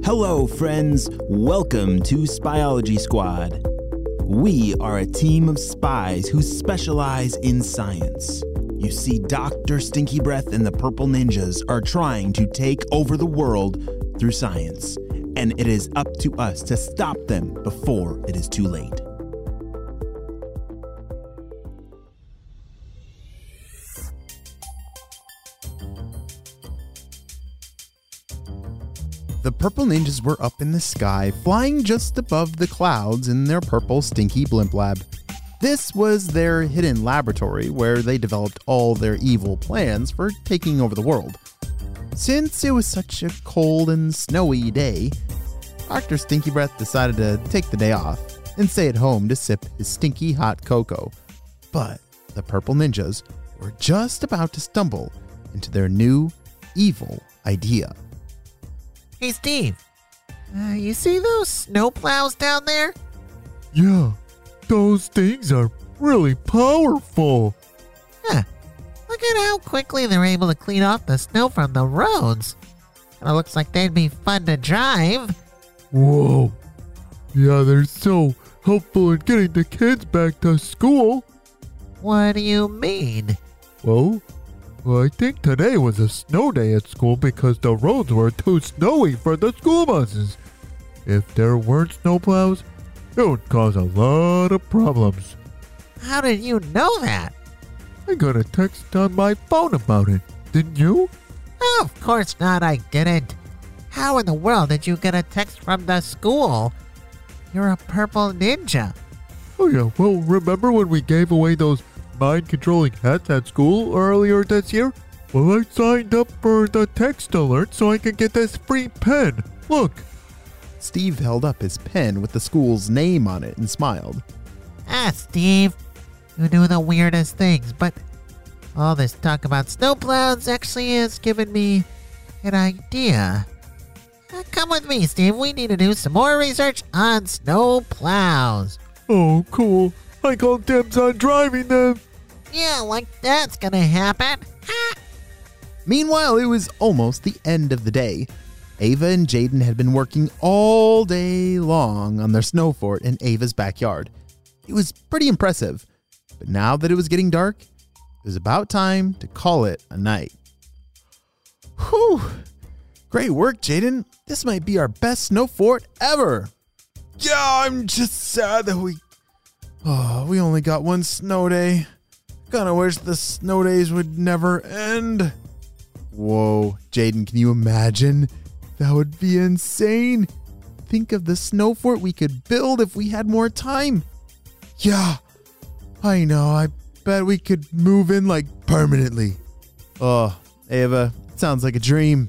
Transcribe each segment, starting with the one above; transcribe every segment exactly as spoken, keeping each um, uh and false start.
Hello, friends. Welcome to Spyology Squad. We are a team of spies who specialize in science. You see, Doctor Stinky Breath and the Purple Ninjas are trying to take over the world through science, and it is up to us to stop them before it is too late. The Purple Ninjas were up in the sky, flying just above the clouds in their purple stinky blimp lab. This was their hidden laboratory where they developed all their evil plans for taking over the world. Since it was such a cold and snowy day, Doctor Stinky Breath decided to take the day off and stay at home to sip his stinky hot cocoa. But the Purple Ninjas were just about to stumble into their new evil idea. Hey, Steve, uh, you see those snowplows down there? Yeah, those things are really powerful. Yeah, look at how quickly they're able to clean off the snow from the roads. It looks like they'd be fun to drive. Whoa. Yeah, they're so helpful in getting the kids back to school. What do you mean? Well, well, I think today was a snow day at school because the roads were too snowy for the school buses. If there weren't snowplows, it would cause a lot of problems. How did you know that? I got a text on my phone about it. Didn't you? Oh, of course not, I didn't. How in the world did you get a text from the school? You're a purple ninja. Oh yeah, well, remember when we gave away those mind-controlling hats at school earlier this year? Well, I signed up for the text alert so I could get this free pen. Look. Steve held up his pen with the school's name on it and smiled. Ah, Steve, you do the weirdest things, but all this talk about snowplows actually has given me an idea. Uh, come with me, Steve. We need to do some more research on snowplows. Oh, cool. I call dibs on driving them. Yeah, like that's gonna happen. Ha! Meanwhile, it was almost the end of the day. Ava and Jaden had been working all day long on their snow fort in Ava's backyard. It was pretty impressive, but now that it was getting dark, it was about time to call it a night. Whew! Great work, Jaden. This might be our best snow fort ever. Yeah, I'm just sad that we... Oh, we only got one snow day. Kinda wish the snow days would never end. Whoa, Jaden, can you imagine? That would be insane. Think of the snow fort we could build if we had more time. Yeah, I know. I bet we could move in like permanently. Oh, Ava, it sounds like a dream.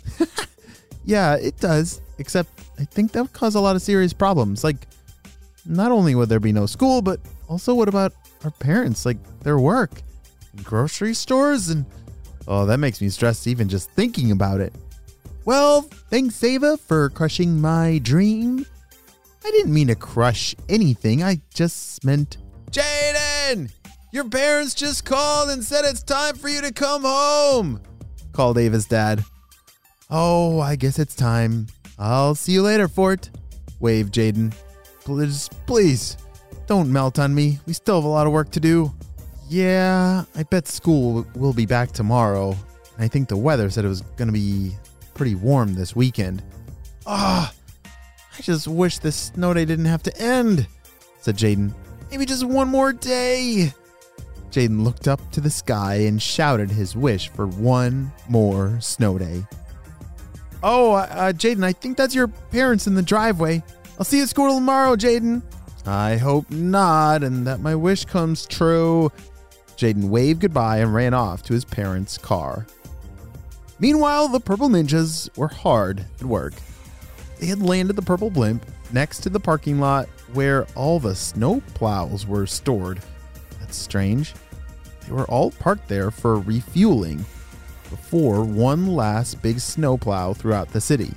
Yeah, it does. Except I think that would cause a lot of serious problems. Like, not only would there be no school, but also what about our parents, like their work, and grocery stores, and oh, that makes me stressed even just thinking about it. Well, thanks, Ava, for crushing my dream. I didn't mean to crush anything. I just meant... Jaden! Your parents just called and said it's time for you to come home, called Ava's dad. Oh, I guess it's time. I'll see you later, Fort, waved Jaden. Please, please, don't melt on me. We still have a lot of work to do. Yeah, I bet school will be back tomorrow. I think the weather said it was going to be pretty warm this weekend. Ah, oh, I just wish this snow day didn't have to end, said Jaden. Maybe just one more day. Jaden looked up to the sky and shouted his wish for one more snow day. Oh, uh, Jaden, I think that's your parents in the driveway. I'll see you at school tomorrow, Jaden. I hope not, and that my wish comes true. Jaden waved goodbye and ran off to his parents' car. Meanwhile, the Purple Ninjas were hard at work. They had landed the purple blimp next to the parking lot where all the snow plows were stored. That's strange. They were all parked there for refueling before one last big snowplow throughout the city.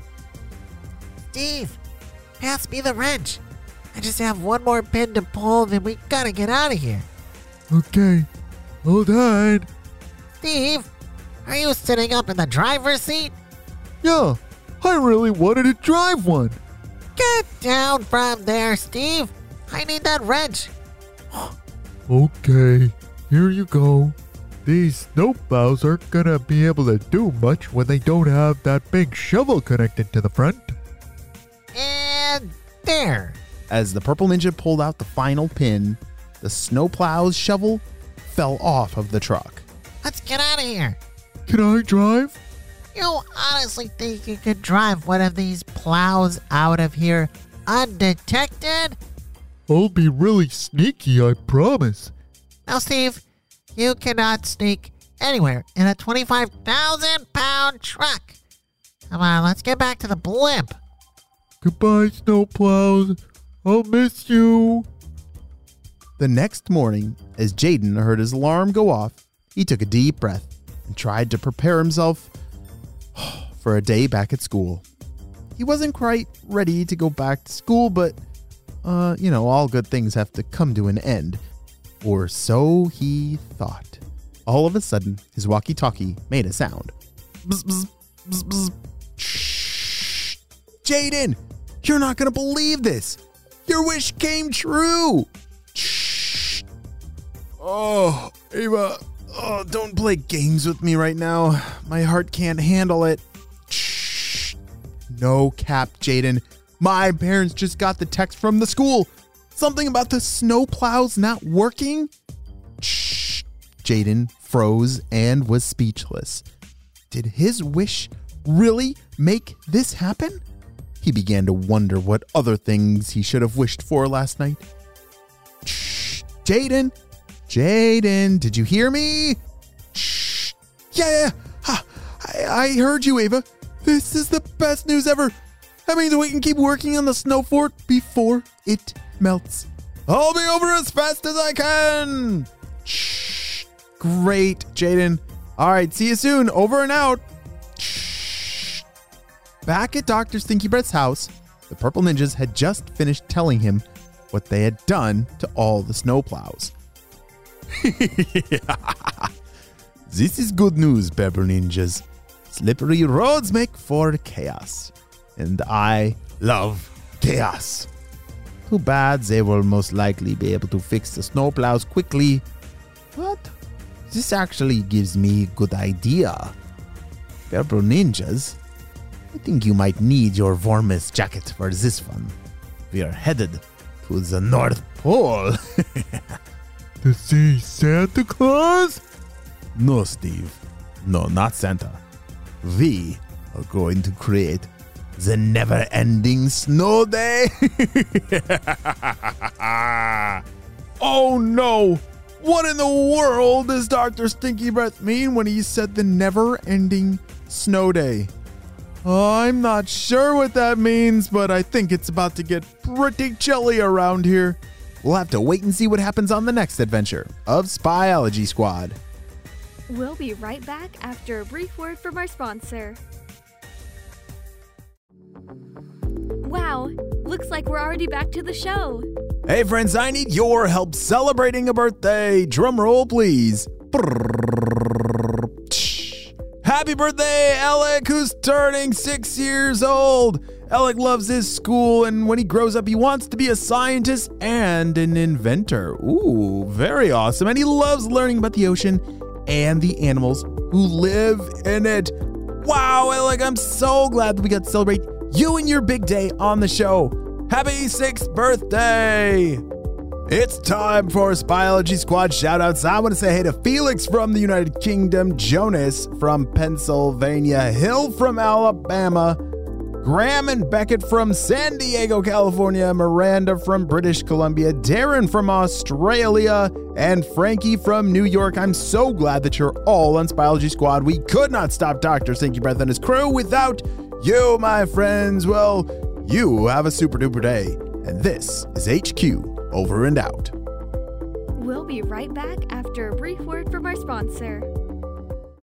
Steve, pass me the wrench. I just have one more pin to pull, then we gotta get out of here. Okay, hold on. Steve, are you sitting up in the driver's seat? Yeah, I really wanted to drive one. Get down from there, Steve. I need that wrench. Okay, here you go. These snowplows aren't gonna be able to do much when they don't have that big shovel connected to the front. And there. As the Purple Ninja pulled out the final pin, the snowplow's shovel fell off of the truck. Let's get out of here. Can I drive? You honestly think you could drive one of these plows out of here undetected? I'll be really sneaky, I promise. Now, Steve, you cannot sneak anywhere in a twenty-five thousand pound truck. Come on, let's get back to the blimp. Goodbye, snowplows. I'll miss you. The next morning, as Jaden heard his alarm go off, he took a deep breath and tried to prepare himself for a day back at school. He wasn't quite ready to go back to school, but, uh, you know, all good things have to come to an end. Or so he thought. All of a sudden, his walkie-talkie made a sound. Bzz, bzz, bzz, bzz. Shh. Jaden, you're not going to believe this. Your wish came true. Shh. Oh, Ava, oh, don't play games with me right now. My heart can't handle it. Shh. No cap, Jaden. My parents just got the text from the school. Something about the snowplows not working? Shh. Jaden froze and was speechless. Did his wish really make this happen? He began to wonder what other things he should have wished for last night. Shh. Jaden. Jaden, did you hear me? Shh. Yeah, yeah, yeah. I, I heard you, Ava. This is the best news ever. That means we can keep working on the snow fort before it melts. I'll be over as fast as I can. Shh. Great, Jaden. All right, see you soon. Over and out. Shh. Back at Doctor Stinky Breath's house, the Purple Ninjas had just finished telling him what they had done to all the snowplows. This is good news, Purple Ninjas. Slippery roads make for chaos, and I love chaos. Too bad they will most likely be able to fix the snowplows quickly, but this actually gives me a good idea. Purple Ninjas, I think you might need your warmest jacket for this one. We are headed to the North Pole. To see Santa Claus? No, Steve. No, not Santa. We are going to create the never-ending snow day. Oh no! What in the world does Doctor Stinky Breath mean when he said the never-ending snow day? I'm not sure what that means, but I think it's about to get pretty chilly around here. We'll have to wait and see what happens on the next adventure of Spyology Squad. We'll be right back after a brief word from our sponsor. Wow, looks like we're already back to the show. Hey friends, I need your help celebrating a birthday. Drum roll, please. Happy birthday, Alec, who's turning six years old. Alec loves his school, and when he grows up, he wants to be a scientist and an inventor. Ooh, very awesome. And he loves learning about the ocean and the animals who live in it. Wow, Alec, I'm so glad that we got to celebrate you and your big day on the show. Happy sixth birthday! It's time for Spyology Squad shoutouts. I want to say hey to Felix from the United Kingdom, Jonas from Pennsylvania, Hill from Alabama, Graham and Beckett from San Diego, California, Miranda from British Columbia, Darren from Australia, and Frankie from New York. I'm so glad that you're all on Spyology Squad. We could not stop Doctor Stinky Breath and his crew without you, my friends. Well, you have a super duper day. And this is H Q, over and out. We'll be right back after a brief word from our sponsor.